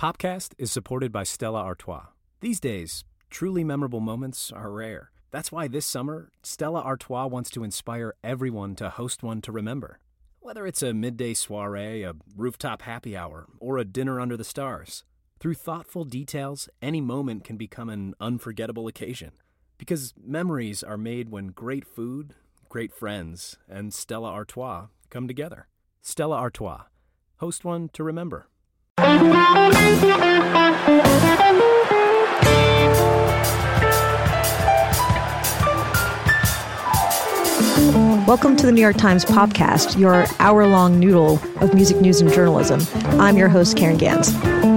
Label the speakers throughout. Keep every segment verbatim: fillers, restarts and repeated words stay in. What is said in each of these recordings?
Speaker 1: Popcast is supported by Stella Artois. These days, truly memorable moments are rare. That's why this summer, Stella Artois wants to inspire everyone to host one to remember. Whether it's a midday soiree, a rooftop happy hour, or a dinner under the stars, through thoughtful details, any moment can become an unforgettable occasion. Because memories are made when great food, great friends, and Stella Artois come together. Stella Artois. Host one to remember.
Speaker 2: Welcome to the New York Times Popcast, your hour-long noodle of music news and journalism. I'm your host, Karen Gans.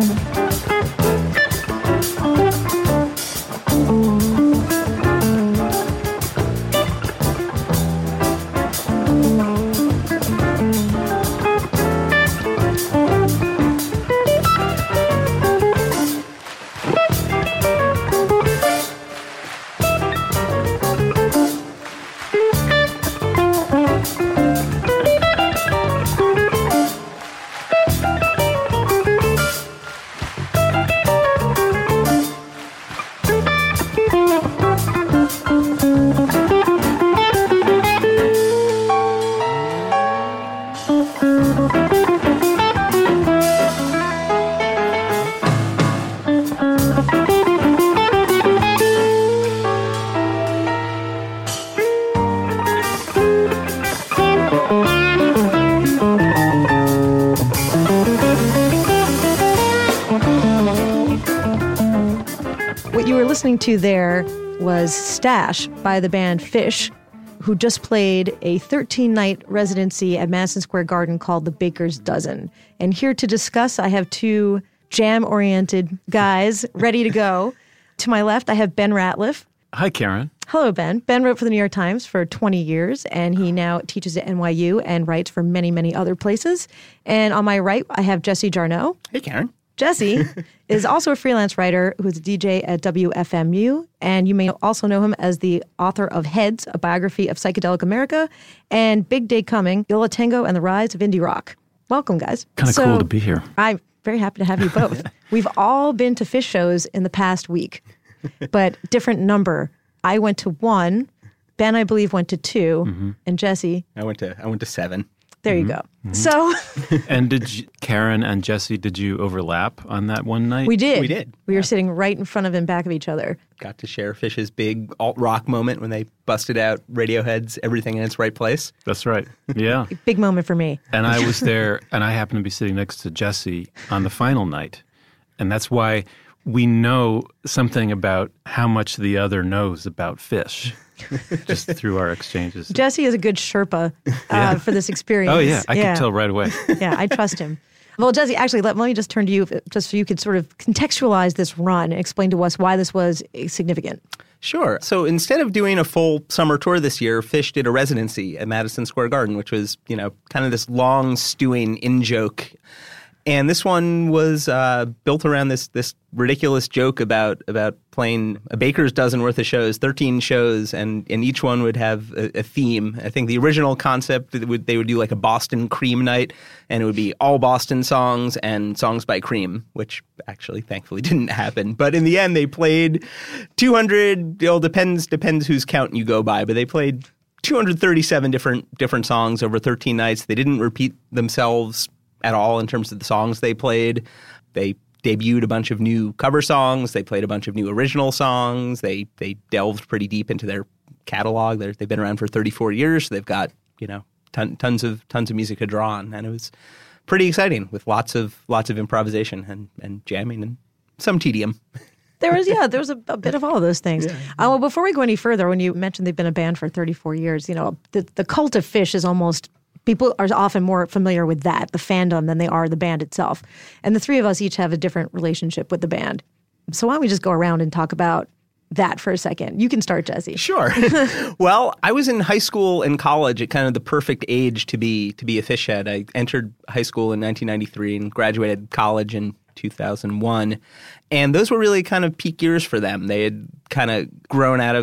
Speaker 2: Listening to there was Stash by the band Phish, who just played a thirteen-night residency at Madison Square Garden called The Baker's Dozen. And here to discuss, I have two jam-oriented guys ready to go. To my left, I have Ben Ratliff.
Speaker 3: Hi, Karen.
Speaker 2: Hello, Ben. Ben wrote for the New York Times for twenty years, and he now teaches at N Y U and writes for many, many other places. And on my right, I have Jesse Jarnow.
Speaker 4: Hey, Karen.
Speaker 2: Jesse is also a freelance writer who's a D J at W F M U, and you may also know him as the author of Heads, a biography of psychedelic America, and Big Day Coming, Yo La Tengo and the Rise of Indie Rock. Welcome, guys.
Speaker 3: Kind of
Speaker 2: so,
Speaker 3: cool to be here.
Speaker 2: I'm very happy to have you both. We've all been to Phish shows in the past week, but different number. I went to one, Ben, I believe, went to two, mm-hmm. and Jesse?
Speaker 4: I went to I went to seven.
Speaker 2: There
Speaker 3: mm-hmm.
Speaker 2: you go.
Speaker 3: Mm-hmm.
Speaker 2: So,
Speaker 3: and did you, Karen and Jesse, did you overlap on that one night?
Speaker 2: We did.
Speaker 4: We did.
Speaker 2: We
Speaker 4: yeah.
Speaker 2: were sitting right in front of and back of each other.
Speaker 4: Got to share Phish's big alt-rock moment when they busted out Radiohead's Everything in Its Right Place.
Speaker 3: That's right. Yeah.
Speaker 2: Big moment for me.
Speaker 3: And I was there, and I happened to be sitting next to Jesse on the final night. And that's why we know something about how much the other knows about Phish. Just through our exchanges.
Speaker 2: Jesse is a good Sherpa uh,
Speaker 3: yeah.
Speaker 2: for this experience.
Speaker 3: Oh, yeah. I
Speaker 2: yeah.
Speaker 3: can tell right away.
Speaker 2: Yeah, I trust him. Well, Jesse, actually, let, let me just turn to you just so you could sort of contextualize this run and explain to us why this was significant.
Speaker 4: Sure. So instead of doing a full summer tour this year, Phish did a residency at Madison Square Garden, which was, you know, kind of this long stewing in-joke. And this one was uh, built around this this ridiculous joke about about playing a baker's dozen worth of shows, thirteen shows, and, and each one would have a, a theme. I think the original concept, they would, they would do like a Boston Cream night, and it would be all Boston songs and songs by Cream, which actually thankfully didn't happen. But in the end, they played two hundred, you know, depends, depends whose count you go by, but they played two hundred thirty-seven different different songs over thirteen nights. They didn't repeat themselves at all in terms of the songs they played. They debuted a bunch of new cover songs. They played a bunch of new original songs. They they delved pretty deep into their catalog. They're, they've been around for thirty-four years. So they've got, you know, ton, tons of tons of music to draw on, and it was pretty exciting with lots of lots of improvisation and, and jamming and some tedium.
Speaker 2: There was, yeah, there was a, a bit of all of those things. Yeah. Uh, well, before we go any further, when you mentioned they've been a band for thirty-four years, you know, the, the cult of Phish is almost, people are often more familiar with that, the fandom, than they are the band itself. And the three of us each have a different relationship with the band. So why don't we just go around and talk about that for a second? You can start, Jesse.
Speaker 4: Sure. Well, I was in high school and college at kind of the perfect age to be to be a Phish head. I entered high school in nineteen ninety-three and graduated college in two thousand one. And those were really kind of peak years for them. They had kind of grown out of this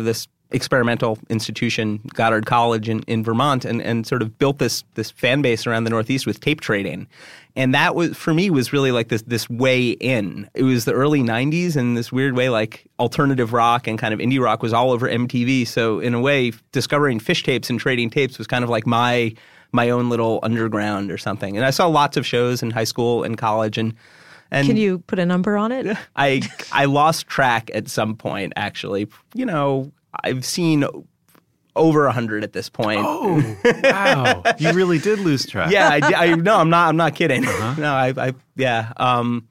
Speaker 4: experimental institution, Goddard College in, in Vermont, and, and sort of built this this fan base around the Northeast with tape trading. And that was, for me, was really like this this way in. It was the early nineties, and this weird way, like alternative rock and kind of indie rock was all over M T V. So in a way, discovering Phish tapes and trading tapes was kind of like my my own little underground or something. And I saw lots of shows in high school and college. And, and
Speaker 2: Can you put a number on it?
Speaker 4: I I lost track at some point, actually. You know, I've seen over a hundred at this point.
Speaker 3: Oh, wow! You really did lose track.
Speaker 4: Yeah, I, I no, I'm not. I'm not kidding. Uh-huh. No, I, I yeah, um,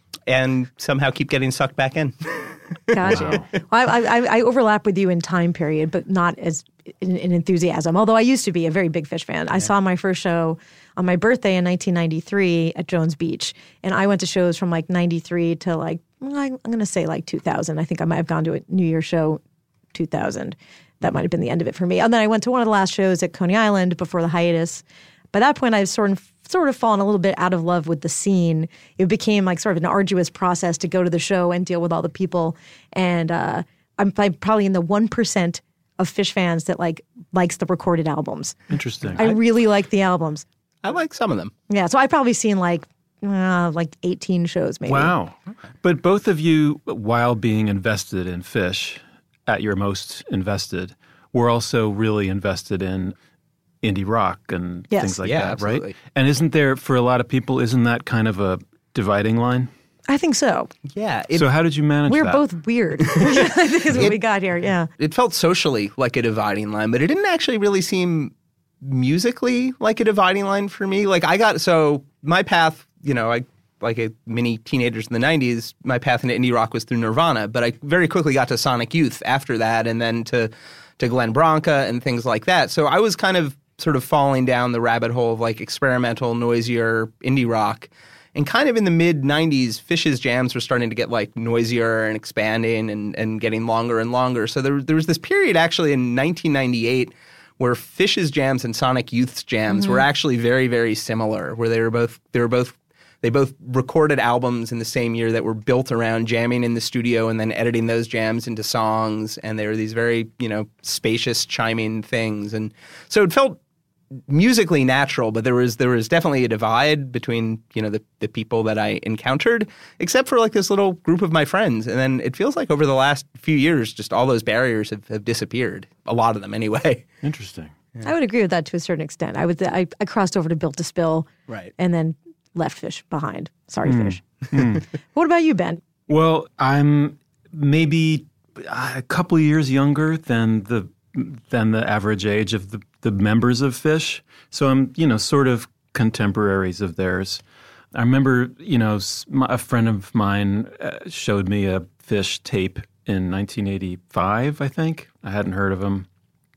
Speaker 4: and somehow keep getting sucked back in.
Speaker 2: Gotcha. Wow. Well, I, I, I overlap with you in time period, but not as in, in enthusiasm. Although I used to be a very big Phish fan. I yeah. saw my first show on my birthday in nineteen ninety-three at Jones Beach, and I went to shows from like ninety-three to like I'm going to say like two thousand. I think I might have gone to a New Year's show two thousand. That might have been the end of it for me. And then I went to one of the last shows at Coney Island before the hiatus. By that point, I've sort of sort of fallen a little bit out of love with the scene. It became like sort of an arduous process to go to the show and deal with all the people. And uh, I'm, I'm probably in the one percent of Phish fans that like likes the recorded albums.
Speaker 3: Interesting.
Speaker 2: I really like the albums.
Speaker 4: I like some of them.
Speaker 2: Yeah, so I've probably seen like uh, like eighteen shows maybe.
Speaker 3: Wow. But both of you, while being invested in Phish, at your most invested, were also really invested in indie rock and
Speaker 2: yes.
Speaker 3: things like
Speaker 4: yeah,
Speaker 3: that,
Speaker 4: absolutely.
Speaker 3: right? And isn't there, for a lot of people, isn't that kind of a dividing line?
Speaker 2: I think so.
Speaker 4: Yeah. It,
Speaker 3: so how did you manage
Speaker 2: We're
Speaker 3: that?
Speaker 2: both weird. I think is what
Speaker 4: it,
Speaker 2: we got here, yeah.
Speaker 4: It felt socially like a dividing line, but it didn't actually really seem musically like a dividing line for me. Like I got, so my path, you know, I like a many teenagers in the nineties, my path into indie rock was through Nirvana, but I very quickly got to Sonic Youth after that, and then to to Glenn Branca and things like that. So I was kind of sort of falling down the rabbit hole of like experimental, noisier indie rock. And kind of in the mid nineties, Phish's jams were starting to get like noisier and expanding and, and getting longer and longer. So there, there was this period actually in nineteen ninety-eight where Phish's jams and Sonic Youth's jams mm-hmm. were actually very, very similar, where they were both they were both They both recorded albums in the same year that were built around jamming in the studio and then editing those jams into songs. And they were these very, you know, spacious, chiming things. And so it felt musically natural, but there was there was definitely a divide between, you know, the, the people that I encountered, except for like this little group of my friends. And then it feels like over the last few years, just all those barriers have, have disappeared. A lot of them anyway.
Speaker 3: Interesting.
Speaker 2: Yeah. I would agree with that to a certain extent. I would I, I crossed over to Built to Spill.
Speaker 4: Right.
Speaker 2: And then left Phish behind. Sorry,
Speaker 3: mm.
Speaker 2: Phish. Mm. What about you, Ben?
Speaker 3: Well, I'm maybe a couple years younger than the than the average age of the, the members of Phish. So I'm, you know, sort of contemporaries of theirs. I remember, you know, a friend of mine showed me a Phish tape in nineteen eighty-five, I think. I hadn't heard of him.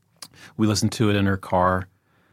Speaker 3: We listened to it in her car.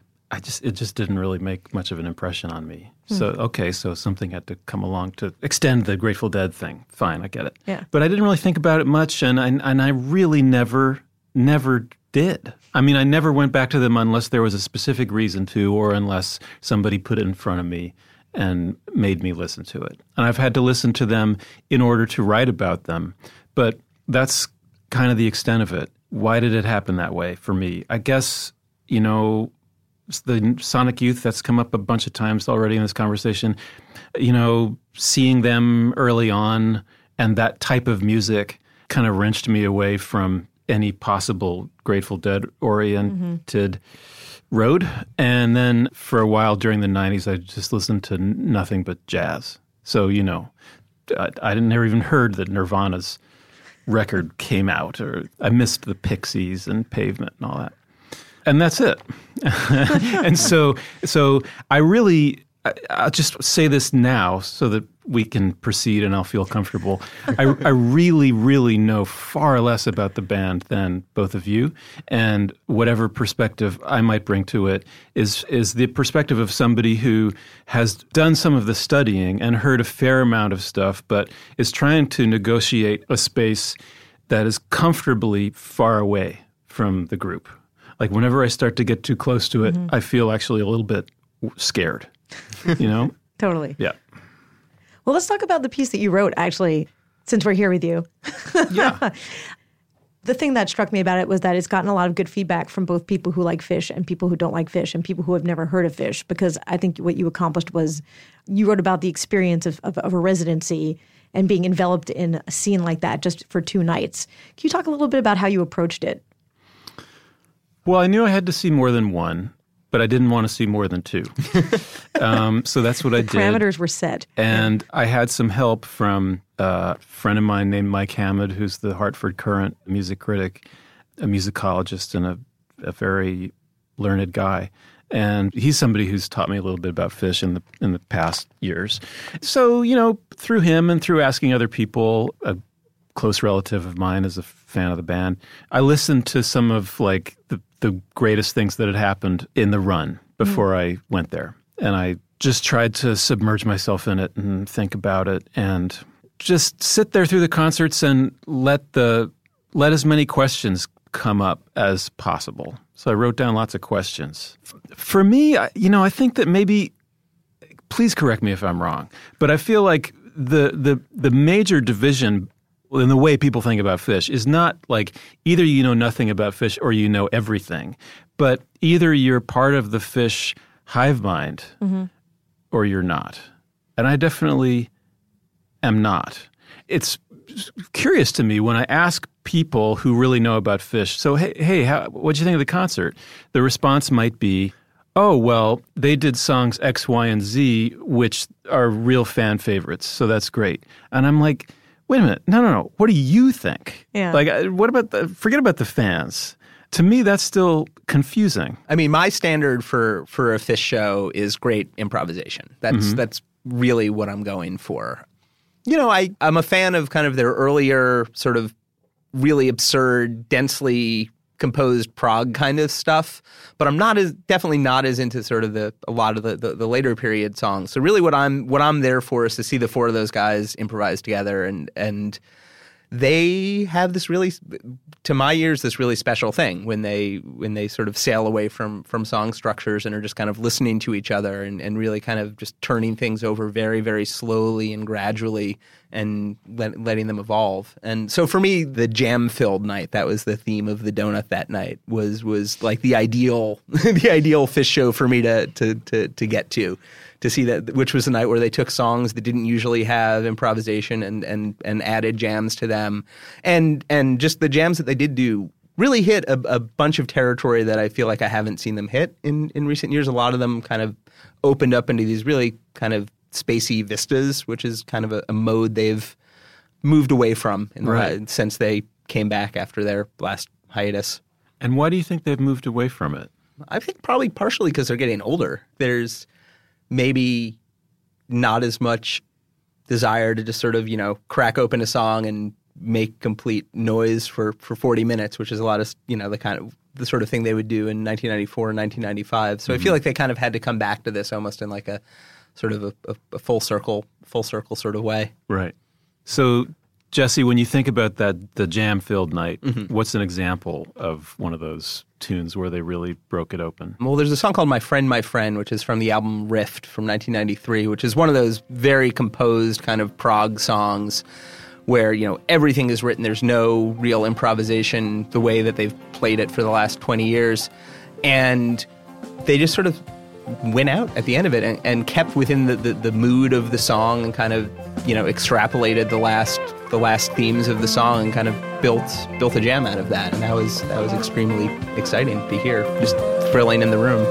Speaker 3: I just it just didn't really make much of an impression on me. So, okay, so something had to come along to extend the Grateful Dead thing. Fine, I get it.
Speaker 2: Yeah.
Speaker 3: But I didn't really think about it much, and I, and I really never, never did. I mean, I never went back to them unless there was a specific reason to, or unless somebody put it in front of me and made me listen to it. And I've had to listen to them in order to write about them. But that's kind of the extent of it. Why did it happen that way for me? I guess, you know, the Sonic Youth, that's come up a bunch of times already in this conversation. You know, seeing them early on and that type of music kind of wrenched me away from any possible Grateful Dead-oriented mm-hmm. road. And then for a while during the nineties, I just listened to nothing but jazz. So, you know, I, I never even heard that Nirvana's record came out, or I missed the Pixies and Pavement and all that. And that's it. And so so I really, I, I'll just say this now so that we can proceed and I'll feel comfortable. I, I really, really know far less about the band than both of you. And whatever perspective I might bring to it is, is the perspective of somebody who has done some of the studying and heard a fair amount of stuff, but is trying to negotiate a space that is comfortably far away from the group. Like whenever I start to get too close to it, mm-hmm. I feel actually a little bit scared, you know?
Speaker 2: Totally.
Speaker 3: Yeah.
Speaker 2: Well, let's talk about the piece that you wrote, actually, since we're here with you.
Speaker 3: Yeah.
Speaker 2: The thing that struck me about it was that it's gotten a lot of good feedback from both people who like Phish and people who don't like Phish and people who have never heard of Phish, because I think what you accomplished was you wrote about the experience of, of, of a residency and being enveloped in a scene like that just for two nights. Can you talk a little bit about how you approached it?
Speaker 3: Well, I knew I had to see more than one, but I didn't want to see more than two. um, so that's what I did.
Speaker 2: Parameters were set.
Speaker 3: And yeah. I had some help from a friend of mine named Mike Hammond, who's the Hartford Courant music critic, a musicologist, and a, a very learned guy. And he's somebody who's taught me a little bit about Phish in the in the past years. So, you know, through him and through asking other people, a close relative of mine is a fan of the band, I listened to some of like the, the greatest things that had happened in the run before mm. I went there. And I just tried to submerge myself in it and think about it and just sit there through the concerts and let the let as many questions come up as possible. So I wrote down lots of questions. For me, you know, I think that maybe, please correct me if I'm wrong, but I feel like the the the major division in the way people think about Phish is not like either you know nothing about Phish or you know everything, but either you're part of the Phish hive mind mm-hmm. or you're not. And I definitely am not. It's curious to me when I ask people who really know about Phish, so hey, hey, how, what'd you think of the concert? The response might be, oh, well, they did songs X, Y, and Z, which are real fan favorites, so that's great. And I'm like, wait a minute, no, no, no, what do you think?
Speaker 2: Yeah.
Speaker 3: Like, what about the, forget about the fans. To me, that's still confusing.
Speaker 4: I mean, my standard for, for a Phish show is great improvisation. That's mm-hmm. that's really what I'm going for. You know, I, I'm a fan of kind of their earlier sort of really absurd, densely composed prog kind of stuff, but I'm not as definitely not as into sort of the a lot of the, the, the later period songs. So really what I'm what I'm there for is to see the four of those guys improvise together, and and they have this really, to my ears, this really special thing when they when they sort of sail away from from song structures and are just kind of listening to each other and, and really kind of just turning things over very, very slowly and gradually and let, letting them evolve. And so for me, the jam-filled night, that was the theme of the donut that night, was was like the ideal the ideal Phish show for me to to to to get to. To see that, which was a night where they took songs that didn't usually have improvisation and and and added jams to them, and and just the jams that they did do really hit a, a bunch of territory that I feel like I haven't seen them hit in in recent years. A lot of them kind of opened up into these really kind of spacey vistas, which is kind of a, a mode they've moved away from in the,
Speaker 3: right.
Speaker 4: uh, since they came back after their last hiatus.
Speaker 3: And why do you think they've moved away from it?
Speaker 4: I think probably partially because they're getting older. There's maybe not as much desire to just sort of, you know, crack open a song and make complete noise for, for forty minutes, which is a lot of, you know, the kind of the sort of thing they would do in nineteen ninety-four and nineteen ninety-five. So mm-hmm. I feel like they kind of had to come back to this almost in like a sort of a, a, a full circle, full circle sort of way.
Speaker 3: Right. So, Jesse, when you think about that, the jam-filled night, mm-hmm. what's an example of one of those tunes where they really broke it open?
Speaker 4: Well, there's a song called My Friend, My Friend, which is from the album Rift from nineteen ninety-three, which is one of those very composed kind of prog songs where, you know, everything is written. There's no real improvisation the way that they've played it for the last twenty years. And they just sort of went out at the end of it and, and kept within the, the, the mood of the song and kind of, you know, extrapolated the last the last themes of the song and kind of built built a jam out of that. And that was that was extremely exciting to hear, just thrilling in the room.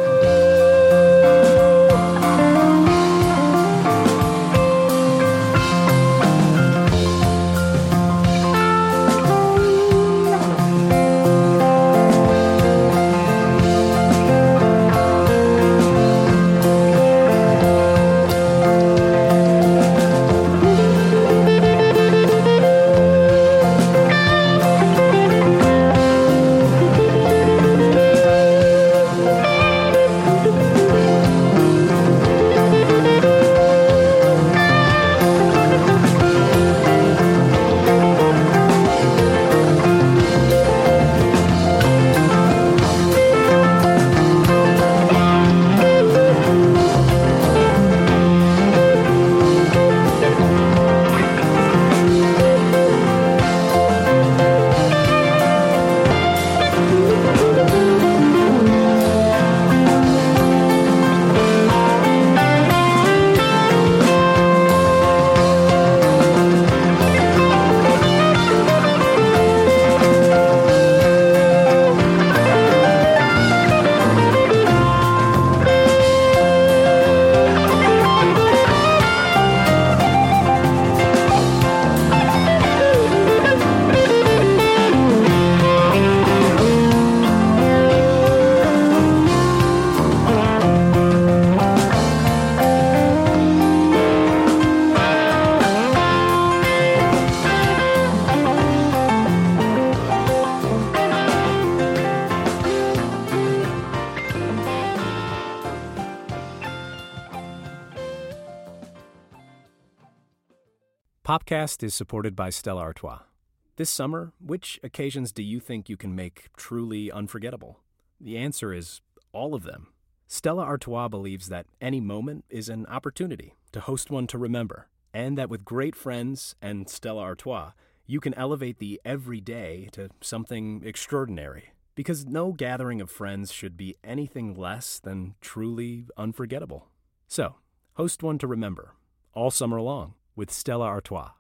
Speaker 1: Popcast is supported by Stella Artois. This summer, which occasions do you think you can make truly unforgettable? The answer is all of them. Stella Artois believes that any moment is an opportunity to host one to remember, and that with great friends and Stella Artois, you can elevate the everyday to something extraordinary, because no gathering of friends should be anything less than truly unforgettable. So, host one to remember, all summer long, with Stella Artois.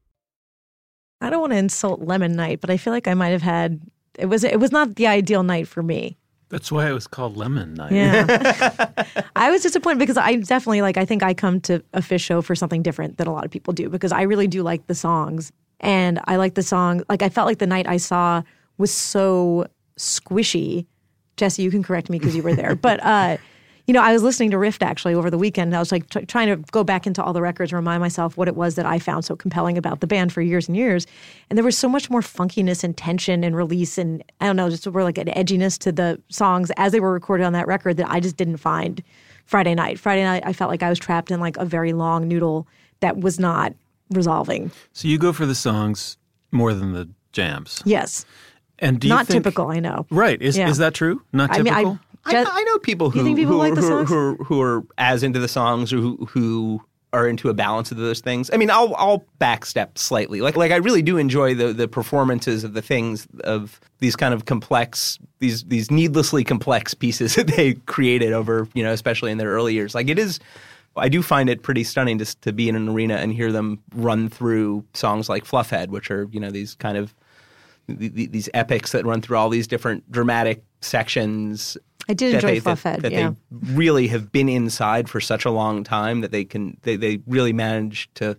Speaker 2: I don't want to insult Lemon Night, but I feel like I might have had, it was it was not the ideal night for me.
Speaker 3: That's why it was called Lemon Night.
Speaker 2: Yeah. I was disappointed because I definitely, like, I think I come to a Phish show for something different than a lot of people do, because I really do like the songs. And I like the song, like, I felt like the night I saw was so squishy. Jesse, you can correct me because you were there. But, uh, you know, I was listening to Rift actually over the weekend. And I was like t- trying to go back into all the records and remind myself what it was that I found so compelling about the band for years and years. And there was so much more funkiness and tension and release and, I don't know, just were like an edginess to the songs as they were recorded on that record that I just didn't find Friday night. Friday night, I felt like I was trapped in like a very long noodle that was not resolving.
Speaker 3: So you go for the songs more than the jams.
Speaker 2: Yes.
Speaker 3: And do you
Speaker 2: not
Speaker 3: think,
Speaker 2: typical, I know.
Speaker 3: Right. Is
Speaker 2: Yeah.
Speaker 3: is that true? Not
Speaker 2: I mean,
Speaker 3: typical?
Speaker 2: I-
Speaker 4: I,
Speaker 2: Just-
Speaker 4: I know people who
Speaker 2: You think people
Speaker 4: who,
Speaker 2: like the
Speaker 4: who,
Speaker 2: songs?
Speaker 4: who, are, who are as into the songs or who who are into a balance of those things. I mean, I'll I'll backstep slightly. Like like I really do enjoy the the performances of the things of these kind of complex these these needlessly complex pieces that they created over, you know, especially in their early years. Like it is. I do find it pretty stunning to to be in an arena and hear them run through songs like Fluffhead, which are, you know, these kind of these epics that run through all these different dramatic sections.
Speaker 2: I did
Speaker 4: that
Speaker 2: enjoy
Speaker 4: they,
Speaker 2: Fluffhead,
Speaker 4: that, that
Speaker 2: yeah.
Speaker 4: they really have been inside for such a long time that they can they, they really manage to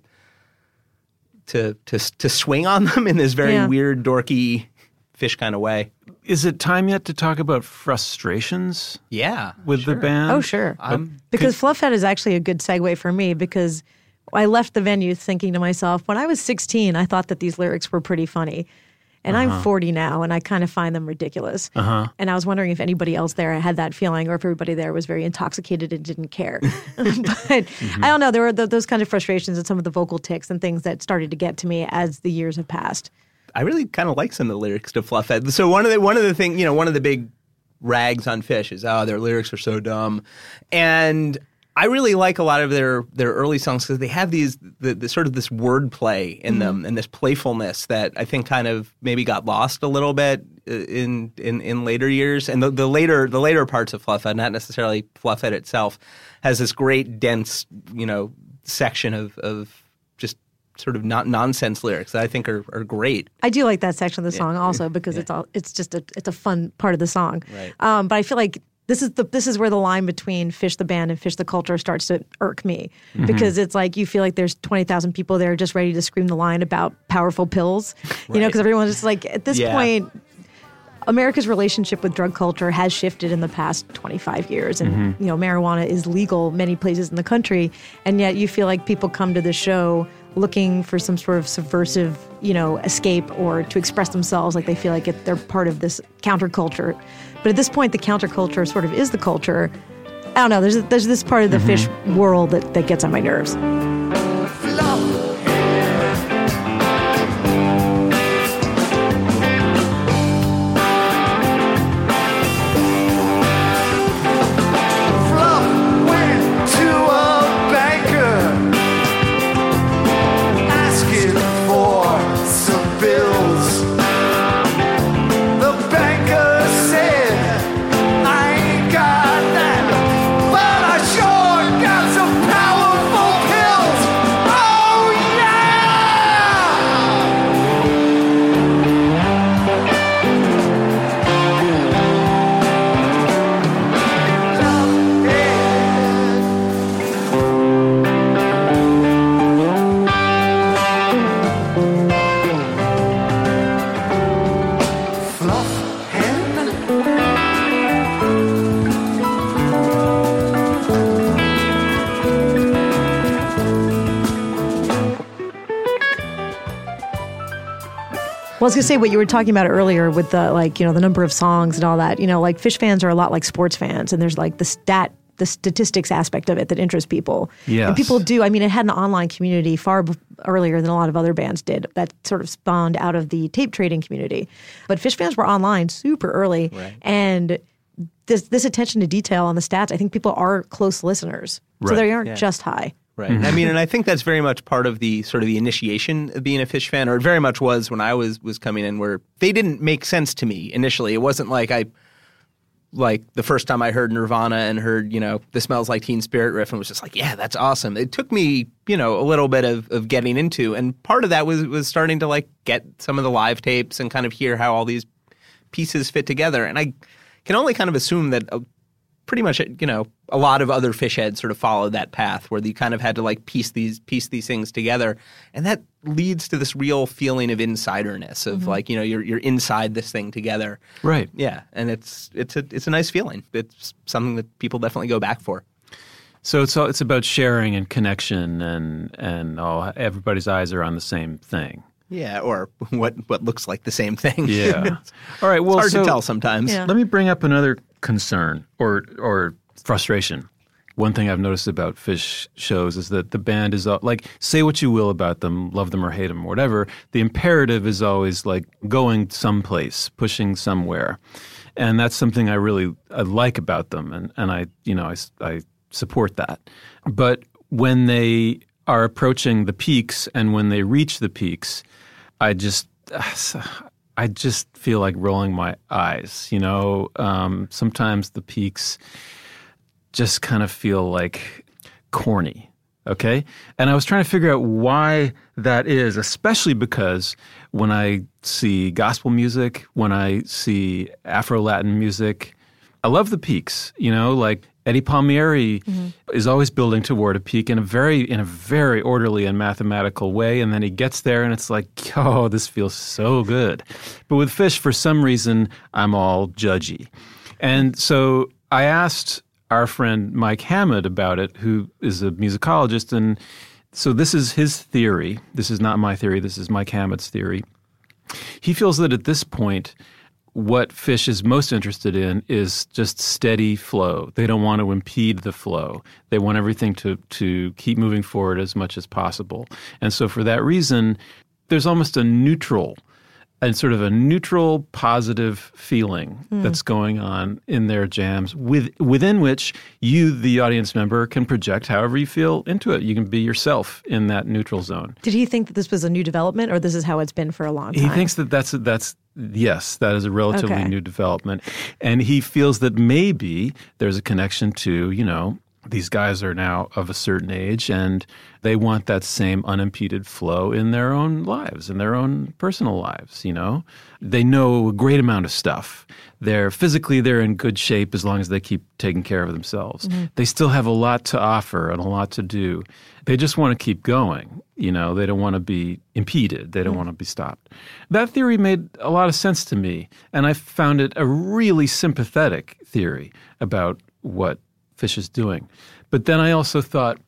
Speaker 4: to to to swing on them in this very
Speaker 2: Yeah.
Speaker 4: weird, dorky Phish kind of way.
Speaker 3: Is it time yet to talk about frustrations
Speaker 4: Yeah,
Speaker 3: with
Speaker 4: sure.
Speaker 3: the band?
Speaker 2: Oh, sure.
Speaker 4: Um,
Speaker 2: Because Fluffhead is actually a good segue for me, because I left the venue thinking to myself, when I was sixteen, I thought that these lyrics were pretty funny. And
Speaker 3: Uh-huh.
Speaker 2: I'm forty now, and I kind of find them ridiculous.
Speaker 3: Uh-huh.
Speaker 2: And I was wondering if anybody else there had that feeling, or if everybody there was very intoxicated and didn't care. But
Speaker 3: Mm-hmm.
Speaker 2: I don't know. There were th- those kind of frustrations and some of the vocal tics and things that started to get to me as the years have passed.
Speaker 4: I really kind of like some of the lyrics to Fluffhead. So one of the one of the thing, you know, one of the big rags on Phish is, oh, their lyrics are so dumb, and I really like a lot of their their early songs because they have these the, the sort of this wordplay in them and this playfulness that I think kind of maybe got lost a little bit in in, in later years. And the, the later the later parts of Fluffhead, not necessarily Fluffhead itself, has this great dense, you know, section of of just sort of not nonsense lyrics that I think are, are great.
Speaker 2: I do like that section of the song also because it's all it's just a it's a fun part of the song.
Speaker 4: Right.
Speaker 2: Um, but I feel like this is the this is where the line between Phish the band and Phish the culture starts to irk me, because it's like you feel like there's twenty thousand people there just ready to scream the line about powerful pills, you know,
Speaker 4: Right.
Speaker 2: because everyone's just like, at this
Speaker 4: Yeah.
Speaker 2: point, America's relationship with drug culture has shifted in the past twenty-five years, and you know, marijuana is legal many places in the country, and yet you feel like people come to the show looking for some sort of subversive, you know, escape or to express themselves, like they feel like it, they're part of this counterculture. But at this point, the counterculture sort of is the culture. I don't know. There's there's this part of the Phish world that, that gets on my nerves.
Speaker 5: Fluff went to a banker asking for some bills. The banker said, I ain't got that, but I sure got some powerful pills. Oh yeah. Fluff hen.
Speaker 2: Well, I was gonna say what you were talking about earlier with the, like, you know, the number of songs and all that. You know, like Phish fans are a lot like sports fans, and there's like the stat the statistics aspect of it that interests people.
Speaker 3: Yes.
Speaker 2: And people do. I mean, it had an online community far b- earlier than a lot of other bands did. That sort of spawned out of the tape trading community. But Phish fans were online super early.
Speaker 4: Right.
Speaker 2: And this this attention to detail on the stats, I think people are close listeners. So
Speaker 3: Right.
Speaker 2: they aren't
Speaker 4: Yeah.
Speaker 2: just high.
Speaker 4: Right. I mean, and I think that's very much part of the sort of the initiation of being a Phish fan, or it very much was when I was was coming in, where they didn't make sense to me initially. It wasn't like I, like the first time I heard Nirvana and heard, you know, the Smells Like Teen Spirit riff and was just like, yeah, that's awesome. It took me, you know, a little bit of, of getting into, and part of that was was starting to like get some of the live tapes and kind of hear how all these pieces fit together. And I can only kind of assume that uh, pretty much, you know, a lot of other Phish heads sort of followed that path where you kind of had to like piece these piece these things together, and that leads to this real feeling of insiderness of mm-hmm. like, you know, you're you're inside this thing together,
Speaker 3: Right.
Speaker 4: Yeah, and it's it's a it's a nice feeling. It's something that people definitely go back for.
Speaker 3: So it's all, it's about sharing and connection, and and oh, everybody's eyes are on the same thing.
Speaker 4: Yeah, or what what looks like the same thing.
Speaker 3: Yeah. All right. Well,
Speaker 4: it's hard
Speaker 3: so
Speaker 4: to tell sometimes.
Speaker 2: Yeah.
Speaker 3: Let me bring up another concern or or frustration. One thing I've noticed about Phish shows is that the band is all, like, say what you will about them, love them or hate them or whatever, the imperative is always like going someplace, pushing somewhere. And that's something I really I like about them, and, and I, you know, I, I support that. But when they are approaching the peaks and when they reach the peaks, I just I just feel like rolling my eyes, you know. Um, sometimes the peaks just kind of feel like corny, okay? And I was trying to figure out why that is, especially because when I see gospel music, when I see Afro-Latin music, I love the peaks, you know, like Eddie Palmieri mm-hmm. is always building toward a peak in a very in a very orderly and mathematical way, and then he gets there and it's like, oh, this feels so good. But with Phish, for some reason, I'm all judgy. And so I asked our friend Mike Hammond about it, who is a musicologist, and so this is his theory. This is not my theory. This is Mike Hammond's theory. He feels that at this point, what Phish is most interested in is just steady flow. They don't want to impede the flow. They want everything to to keep moving forward as much as possible. And so for that reason, there's almost a neutral and sort of a neutral, positive feeling mm. that's going on in their jams, with, within which you, the audience member, can project however you feel into it. You can be yourself in that neutral zone.
Speaker 2: Did he think that this was a new development, or this is how it's been for a long time?
Speaker 3: He thinks that that's, that's yes, that is a relatively
Speaker 2: okay.
Speaker 3: new development. And he feels that maybe there's a connection to, you know, these guys are now of a certain age and they want that same unimpeded flow in their own lives, in their own personal lives, you know. They know a great amount of stuff. They're physically, they're in good shape as long as they keep taking care of themselves. Mm-hmm. They still have a lot to offer and a lot to do. They just want to keep going, you know. They don't want to be impeded. They don't mm-hmm. want to be stopped. That theory made a lot of sense to me, and I found it a really sympathetic theory about what Phish is doing. But then I also thought,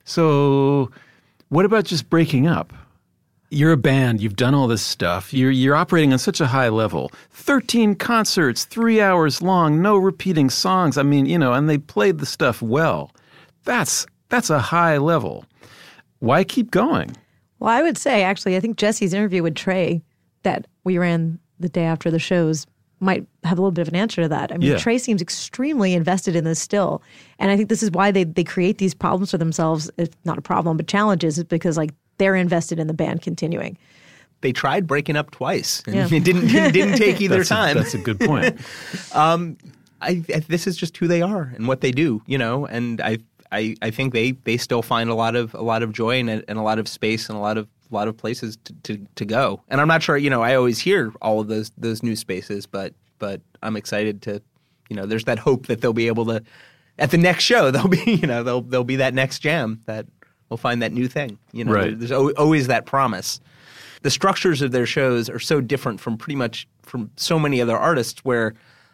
Speaker 3: so what about just breaking up? You're a band, you've done all this stuff, you're you're operating on such a high level. thirteen concerts, three hours long, no repeating songs. I mean, you know, and they played the stuff well. That's that's a high level. Why keep going?
Speaker 2: Well, I would say, actually, I think Jesse's interview with Trey that we ran the day after the shows might have a little bit of an answer to that. I mean,
Speaker 3: yeah.
Speaker 2: Trey seems extremely invested in this still. And I think this is why they, they create these problems for themselves. It's not a problem, but challenges, is because like they're invested in the band continuing.
Speaker 4: They tried breaking up twice. And
Speaker 2: yeah.
Speaker 4: It didn't it didn't take either
Speaker 3: that's
Speaker 4: time.
Speaker 3: A, that's a good point.
Speaker 4: um, I, I, this is just who they are and what they do, you know. And I I, I think they, they still find a lot of a lot of joy and a, and a lot of space and a lot of a lot of places to, to, to go. And I'm not sure, you know, I always hear all of those those new spaces, but but I'm excited to, you know, there's that hope that they'll be able to, at the next show, they'll be, you know, they'll they'll be that next jam that we'll find that new thing. You know,
Speaker 3: right.
Speaker 4: there's always that promise. The structures of their shows are so different from pretty much from so many other artists where,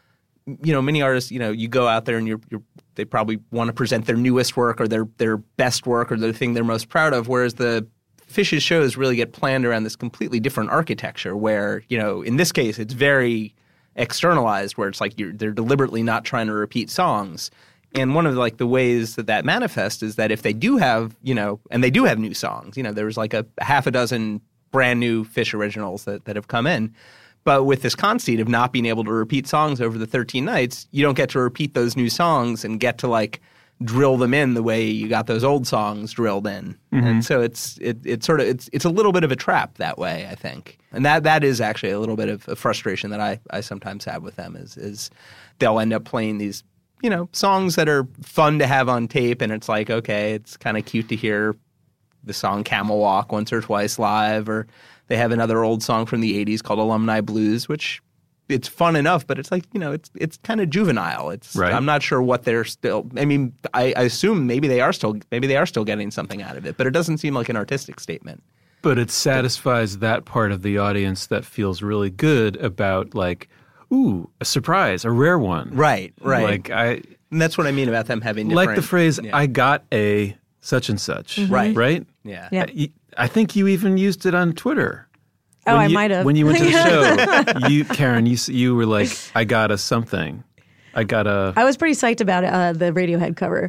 Speaker 4: you know, many artists, you know, you go out there and you're, you're they probably want to present their newest work or their their best work or the thing they're most proud of, whereas the Phish's shows really get planned around this completely different architecture where, you know, in this case, it's very externalized where it's like you're, they're deliberately not trying to repeat songs. And one of like the ways that that manifests is that if they do have, you know, and they do have new songs, you know, there's like a half a dozen brand new Phish originals that, that have come in. But with this conceit of not being able to repeat songs over the thirteen nights, you don't get to repeat those new songs and get to like drill them in the way you got those old songs drilled in. Mm-hmm. And so it's it it's sort of it's it's a little bit of a trap that way, I think. And that that is actually a little bit of a frustration that I, I sometimes have with them is is they'll end up playing these, you know, songs that are fun to have on tape, and it's like, okay, it's kind of cute to hear the song Camel Walk once or twice live, or they have another old song from the eighties called Alumni Blues, which it's fun enough, but it's like, you know, it's it's kind of juvenile. It's
Speaker 3: right.
Speaker 4: I'm not sure what they're still. I mean, I, I assume maybe they are still maybe they are still getting something out of it, but it doesn't seem like an artistic statement.
Speaker 3: But it satisfies that part of the audience that feels really good about like, ooh, a surprise, a rare one.
Speaker 4: Right, right.
Speaker 3: Like I,
Speaker 4: and that's what I mean about them having different,
Speaker 3: like the phrase,
Speaker 4: yeah.
Speaker 3: I got a such and such.
Speaker 4: Mm-hmm. Right.
Speaker 3: Right?
Speaker 4: Yeah.
Speaker 2: Yeah.
Speaker 3: I, I think you even used it on Twitter.
Speaker 2: Oh,
Speaker 3: When
Speaker 2: I
Speaker 3: you-
Speaker 2: might have.
Speaker 3: When you went to the show, you, Karen, you s- you were like, I got a something. I got a,
Speaker 2: I was pretty psyched about uh, the Radiohead cover.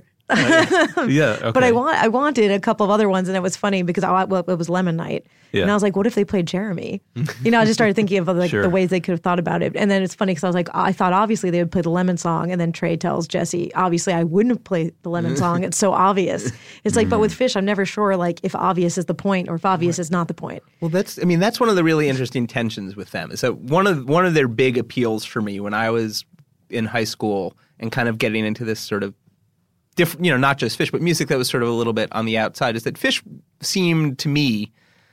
Speaker 3: yeah, okay.
Speaker 2: But I want I wanted a couple of other ones, and it was funny because I, well, it was Lemon Night,
Speaker 3: Yeah.
Speaker 2: and I was like, what if they played Jeremy? You know, I just started thinking of like
Speaker 3: Sure.
Speaker 2: the ways they could have thought about it, and then it's funny because I was like, I thought obviously they would play the Lemon song, and then Trey tells Jesse, obviously I wouldn't have played the Lemon song. It's so obvious. It's like, but with Phish, I'm never sure like if obvious is the point or if obvious is not the point.
Speaker 4: Well, that's I mean that's one of the really interesting tensions with them. Is that one of one of their big appeals for me when I was in high school and kind of getting into this sort of different, you know, not just Phish, but music that was sort of a little bit on the outside, is that Phish seemed to me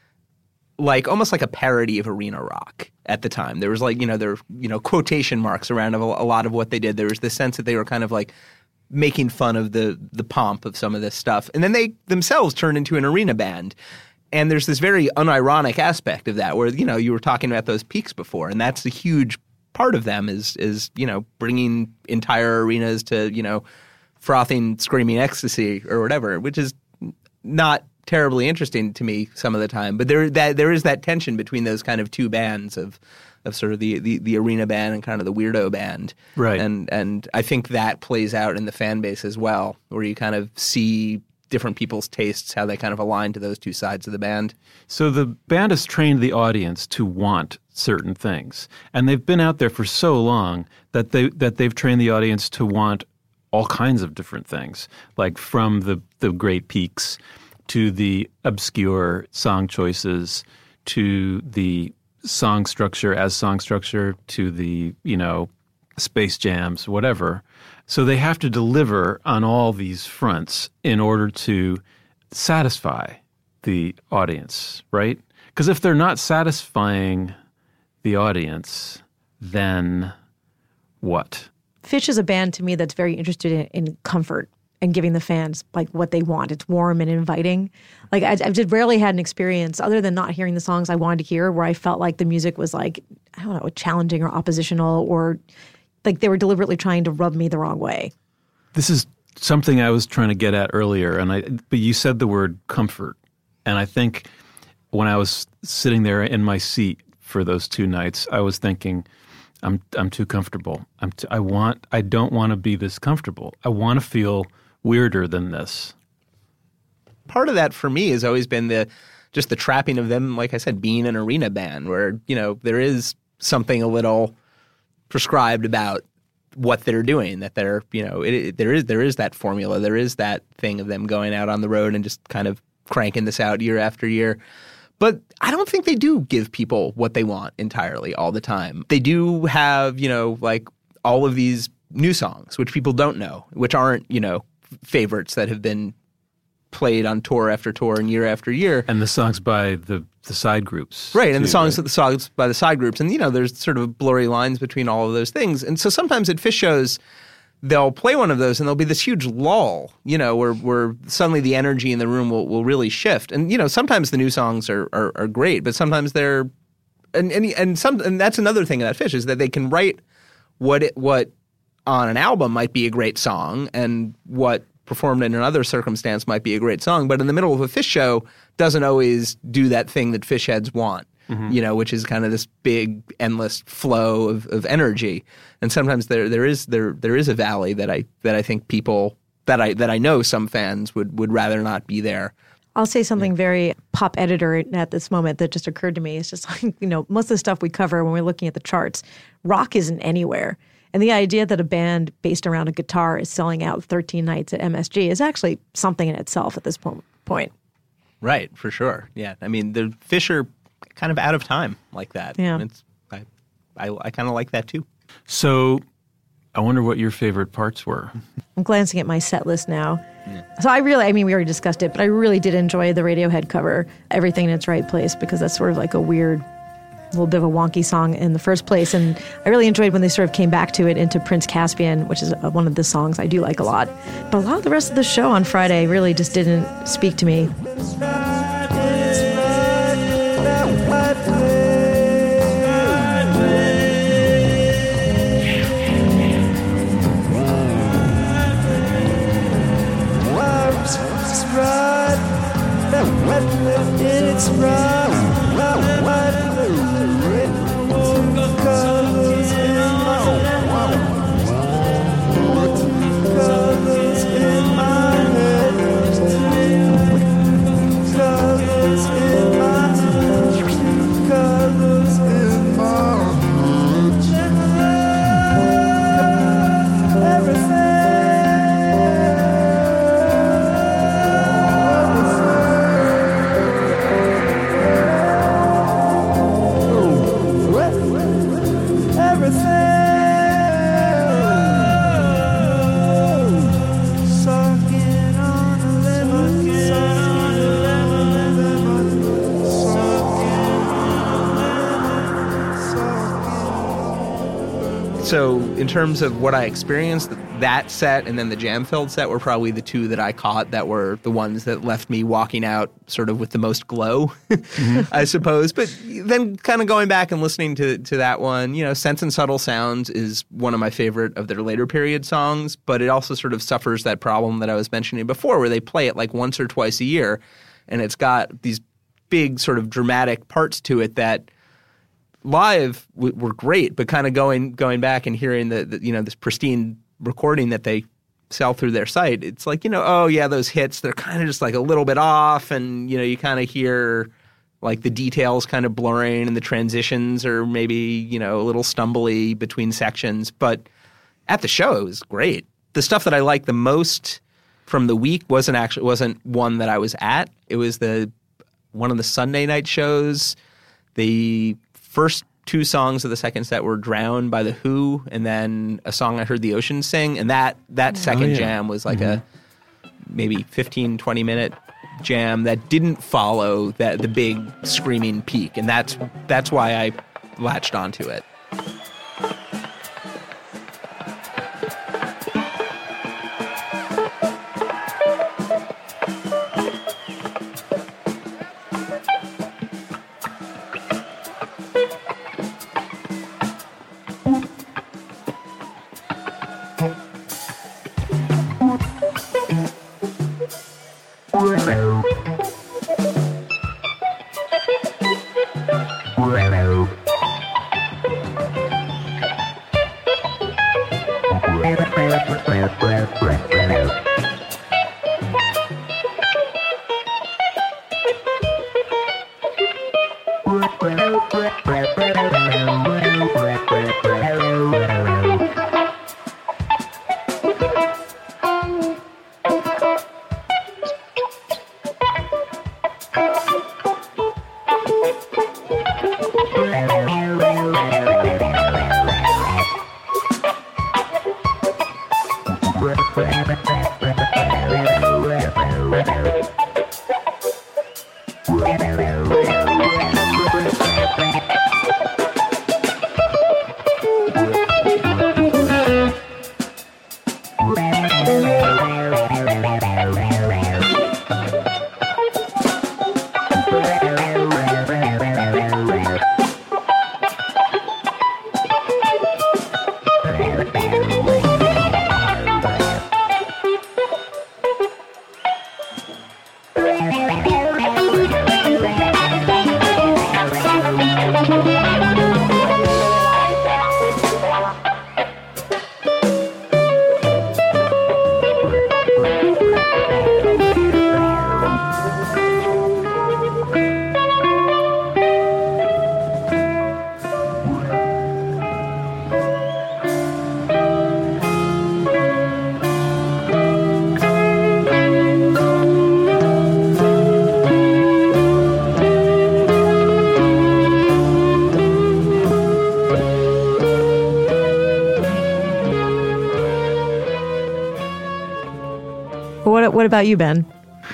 Speaker 4: like almost like a parody of arena rock at the time. There was like, you know, there were, you know, quotation marks around a, a lot of what they did. There was this sense that they were kind of like making fun of the the pomp of some of this stuff. And then they themselves turned into an arena band. And there's this very unironic aspect of that where, you know, you were talking about those peaks before, and that's a huge part of them is, is you know, bringing entire arenas to, you know, frothing, screaming ecstasy or whatever, which is not terribly interesting to me some of the time. But there that there is that tension between those kind of two bands of of sort of the, the, the arena band and kind of the weirdo band.
Speaker 3: Right.
Speaker 4: And and I think that plays out in the fan base as well, where you kind of see different people's tastes, how they kind of align to those two sides of the band.
Speaker 3: So the band has trained the audience to want certain things, and they've been out there for so long that they that they've trained the audience to want all kinds of different things, like from the the great peaks to the obscure song choices to the song structure as song structure to the, you know, space jams, whatever. So they have to deliver on all these fronts in order to satisfy the audience, right? Because if they're not satisfying the audience, then what?
Speaker 2: Phish is a band to me that's very interested in, in comfort and giving the fans like what they want. It's warm and inviting. Like I, I just rarely had an experience other than not hearing the songs I wanted to hear where I felt like the music was like, I don't know, challenging or oppositional or like they were deliberately trying to rub me the wrong way.
Speaker 3: This is something I was trying to get at earlier, and I but you said the word comfort, and I think when I was sitting there in my seat for those two nights, I was thinking, I'm I'm too comfortable. I'm t- I want I don't want to be this comfortable. I want to feel weirder than this.
Speaker 4: Part of that for me has always been the just the trapping of them, like I said, being an arena band where, you know, there is something a little prescribed about what they're doing, that they're, you know, it, it, there is there is that formula. There is that thing of them going out on the road and just kind of cranking this out year after year. But I don't think they do give people what they want entirely all the time. They do have, you know, like all of these new songs, which people don't know, which aren't, you know, favorites that have been played on tour after tour and year after year.
Speaker 3: And the songs by the, the side groups.
Speaker 4: Right, and
Speaker 3: too,
Speaker 4: the songs
Speaker 3: right?
Speaker 4: the songs by the side groups. And, you know, there's sort of blurry lines between all of those things. And so sometimes at Phish shows, they'll play one of those and there'll be this huge lull, you know, where where suddenly the energy in the room will, will really shift. And, you know, sometimes the new songs are are, are great, but sometimes they're and and and some and that's another thing about Phish is that they can write what it what on an album might be a great song and what performed in another circumstance might be a great song, but in the middle of a Phish show doesn't always do that thing that Phish heads want. mm-hmm. you know, which is kind of this big, endless flow of, of energy. And sometimes there there is there there is a valley that I that I think people that I that I know some fans would would rather not be there.
Speaker 2: I'll say something very pop editor at this moment that just occurred to me. It's just like, you know, most of the stuff we cover when we're looking at the charts, rock isn't anywhere. And the idea that a band based around a guitar is selling out thirteen nights at M S G is actually something in itself at this po- point.
Speaker 4: Right, for sure. Yeah. I mean, the Phish are kind of out of time like that.
Speaker 2: Yeah.
Speaker 4: It's, I, I, I kind of like that too.
Speaker 3: So I wonder what your favorite parts were.
Speaker 2: I'm glancing at my set list now. Yeah. So I really, I mean, we already discussed it, but I really did enjoy the Radiohead cover, Everything in Its Right Place, because that's sort of like a weird, little bit of a wonky song in the first place. And I really enjoyed when they sort of came back to it into Prince Caspian, which is one of the songs I do like a lot. But a lot of the rest of the show on Friday really just didn't speak to me.
Speaker 5: It's right.
Speaker 4: So in terms of what I experienced, that set and then the jam-filled set were probably the two that I caught that were the ones that left me walking out sort of with the most glow, mm-hmm. I suppose. But then kind of going back and listening to, to that one, you know, Sense and Subtle Sounds is one of my favorite of their later period songs, but it also sort of suffers that problem that I was mentioning before where they play it like once or twice a year, and it's got these big sort of dramatic parts to it that live w- were great, but kind of going going back and hearing the, the you know this pristine recording that they sell through their site, it's like, you know, oh yeah, those hits, they're kind of just like a little bit off, and you know you kind of hear like the details kind of blurring and the transitions are maybe, you know, a little stumbly between sections, but at the show it was great. The stuff that I liked the most from the week wasn't actually wasn't one that I was at. It was the one of the Sunday night shows. The first two songs of the second set were Drowned by The Who, and then a song I Heard the Ocean Sing, and that that second oh, yeah. jam was like mm-hmm. a maybe fifteen, twenty minute jam that didn't follow that the big screaming peak, and that's that's why I latched onto it.
Speaker 2: What What about you, Ben?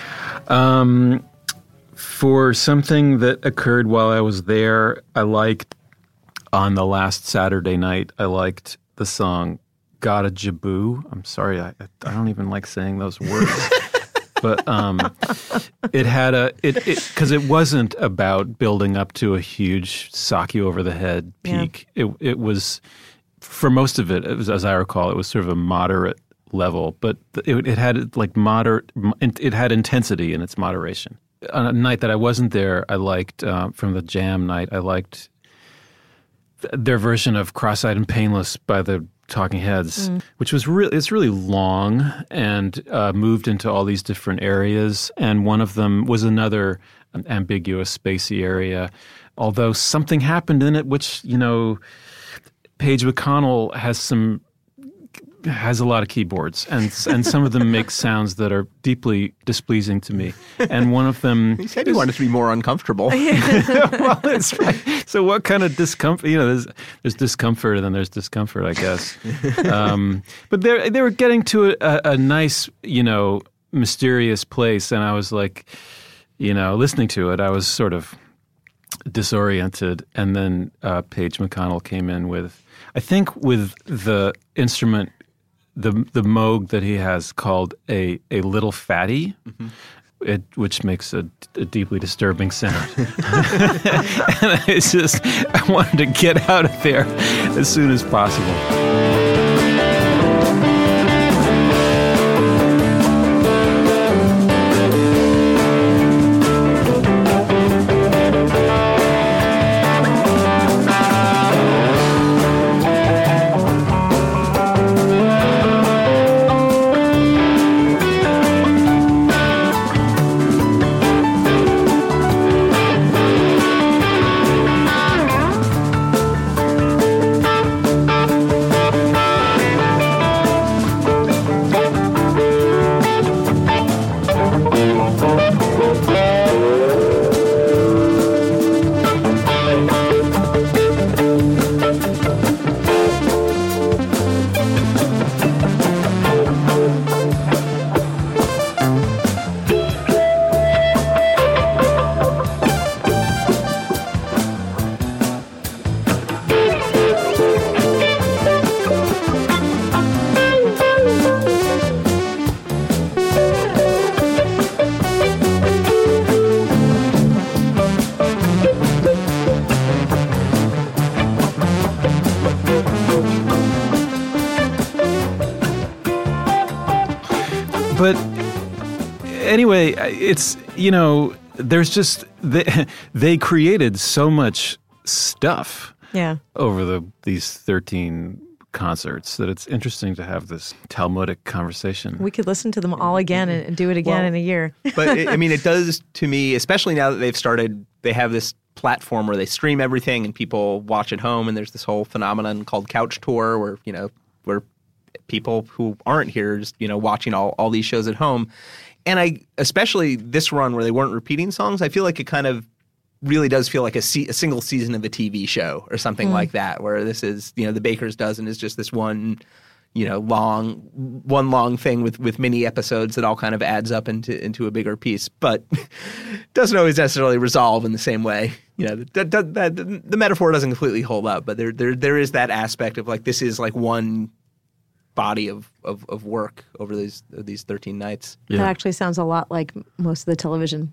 Speaker 3: Um, for something that occurred while I was there, I liked, on the last Saturday night, I liked the song Gotta Jaboo. I'm sorry, I, I don't even like saying those words. But um, it had a, it because it, it wasn't about building up to a huge sock you over the head peak. Yeah. It It was, for most of it, it was, as I recall, it was sort of a moderate level, but it, it had like moderate, it had intensity in its moderation. On a night that I wasn't there, I liked, uh, from the jam night, I liked their version of Cross-Eyed and Painless by the Talking Heads, mm. which was really, it's really long and uh, moved into all these different areas. And one of them was another ambiguous, spacey area, although something happened in it, which, you know, Paige McConnell has some has a lot of keyboards, and and some of them make sounds that are deeply displeasing to me. And one of them...
Speaker 4: You said you wanted to be more uncomfortable.
Speaker 3: Well, that's right. So what kind of discomfort... You know, there's, there's discomfort and then there's discomfort, I guess. Um, but they they were getting to a, a nice, you know, mysterious place, and I was like, you know, listening to it, I was sort of disoriented. And then uh, Paige McConnell came in with, I think with the instrument... The the Moog that he has called a, a little fatty, mm-hmm. it, which makes a, a deeply disturbing sound. And it's just, I wanted to get out of there as soon as possible. But anyway, it's, you know, there's just, they, they created so much stuff
Speaker 2: yeah.
Speaker 3: over the these thirteen concerts that it's interesting to have this Talmudic conversation.
Speaker 2: We could listen to them all again and, and do it again
Speaker 4: well,
Speaker 2: in a year.
Speaker 4: But, it, I mean, it does to me, especially now that they've started, they have this platform where they stream everything and people watch at home, and there's this whole phenomenon called Couch Tour where, you know, where people who aren't here just, you know, watching all, all these shows at home. And I, especially this run where they weren't repeating songs, I feel like it kind of really does feel like a, se- a single season of a T V show or something mm. like that, where this is, you know, the Baker's Dozen is just this one, you know, long, one long thing with, with mini episodes that all kind of adds up into into a bigger piece, but doesn't always necessarily resolve in the same way. You know, that, that, that, the metaphor doesn't completely hold up, but there there there is that aspect of like, this is like one body of, of, of work over these these thirteen nights.
Speaker 2: Yeah. That actually sounds a lot like most of the television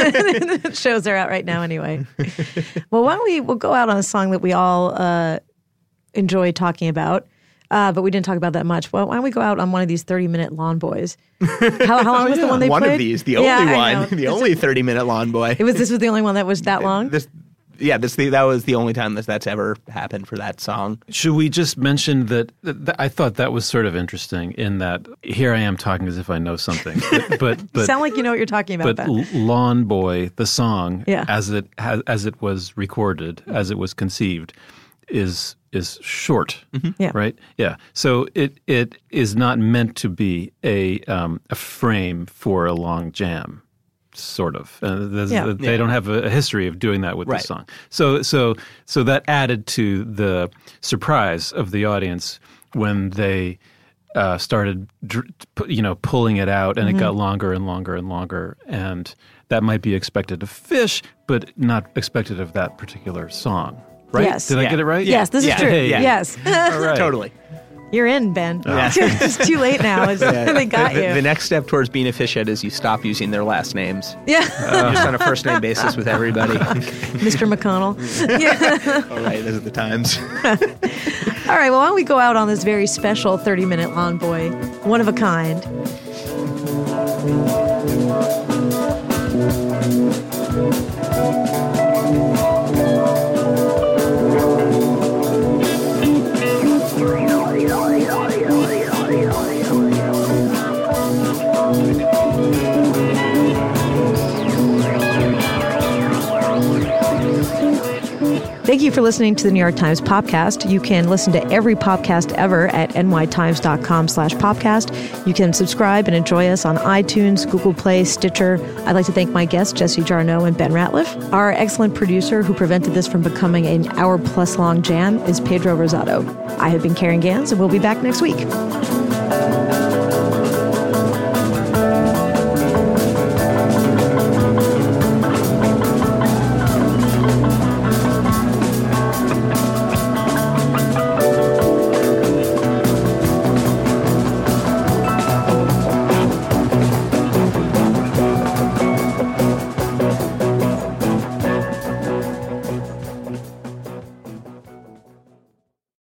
Speaker 2: shows are out right now anyway. Well, why don't we we'll go out on a song that we all uh, enjoy talking about, uh, but we didn't talk about that much. Well, why don't we go out on one of these thirty-minute Lawn Boys? How, how long was the one they
Speaker 4: one
Speaker 2: played?
Speaker 4: One of these, the only
Speaker 2: yeah,
Speaker 4: one, the only thirty-minute Lawn Boy.
Speaker 2: It was. This was the only one that was that long?
Speaker 4: This, yeah, this the, that was the only time that that's ever happened for that song.
Speaker 3: Should we just mention that, that I thought that was sort of interesting in that here I am talking as if I know something, but but, but
Speaker 2: Sound like you know what you're talking about,
Speaker 3: But
Speaker 2: Ben.
Speaker 3: Lawn Boy, the song,
Speaker 2: Yeah.
Speaker 3: as it has, as it was recorded, as it was conceived, is is short,
Speaker 2: Yeah.
Speaker 3: right? Yeah. So it it is not meant to be a um, a frame for a long jam, sort of. Uh, there's-
Speaker 2: Yeah.
Speaker 3: They
Speaker 4: Yeah.
Speaker 3: don't have a, a history of doing that with
Speaker 4: Right.
Speaker 3: this song. So so so that added to the surprise of the audience when they uh, started, dr- pu- you know, pulling it out, and
Speaker 2: Mm-hmm.
Speaker 3: it got longer and longer and longer, and that might be expected of Fish, but not expected of that particular song. Right?
Speaker 2: Yes.
Speaker 3: Did I
Speaker 4: Yeah.
Speaker 3: get it right?
Speaker 2: Yes, this
Speaker 4: Yeah.
Speaker 2: is true.
Speaker 3: Hey.
Speaker 2: Yes.
Speaker 3: All right.
Speaker 4: Totally.
Speaker 2: You're in, Ben.
Speaker 4: Yeah.
Speaker 2: It's too late now. It's, They got
Speaker 4: the,
Speaker 2: you.
Speaker 4: the next step towards being a fishhead is you stop using their last names.
Speaker 2: yeah.
Speaker 4: You're just on a first name basis with everybody.
Speaker 2: Mister McConnell. Yeah.
Speaker 4: All right, those are the times.
Speaker 2: All right, well, why don't we go out on this very special thirty-minute Lawn Boy, one of a kind. Thank you for listening to the New York Times Popcast. You can listen to every podcast ever at nytimes.com slash popcast. You can subscribe and enjoy us on iTunes, Google Play, Stitcher. I'd like to thank my guests, Jesse Jarnow and Ben Ratliff. Our excellent producer who prevented this from becoming an hour-plus long jam is Pedro Rosado. I have been Karen Gans, and we'll be back next week.